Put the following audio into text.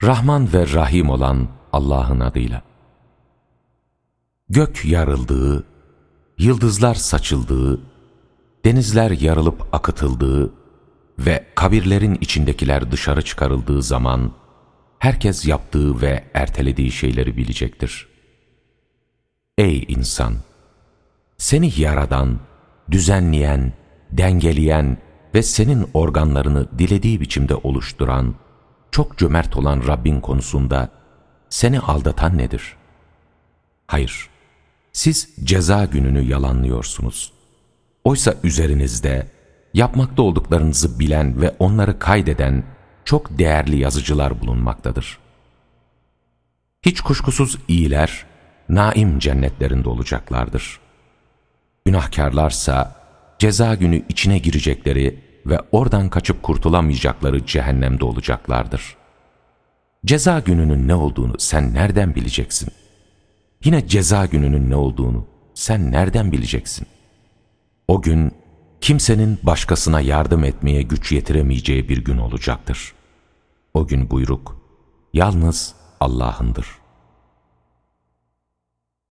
Rahman ve Rahim olan Allah'ın adıyla. Gök yarıldığı, yıldızlar saçıldığı, denizler yarılıp akıtıldığı ve kabirlerin içindekiler dışarı çıkarıldığı zaman, herkes yaptığı ve ertelediği şeyleri bilecektir. Ey insan! Seni yaradan, düzenleyen, dengeleyen ve senin organlarını dilediği biçimde oluşturan, çok cömert olan Rabbin konusunda seni aldatan nedir? Hayır, siz ceza gününü yalanlıyorsunuz. Oysa üzerinizde yapmakta olduklarınızı bilen ve onları kaydeden çok değerli yazıcılar bulunmaktadır. Hiç kuşkusuz iyiler, naim cennetlerinde olacaklardır. Günahkarlarsa ceza günü içine girecekleri ve oradan kaçıp kurtulamayacakları cehennemde olacaklardır. Ceza gününün ne olduğunu sen nereden bileceksin? Yine ceza gününün ne olduğunu sen nereden bileceksin? O gün kimsenin başkasına yardım etmeye güç yetiremeyeceği bir gün olacaktır. O gün buyruk yalnız Allah'ındır.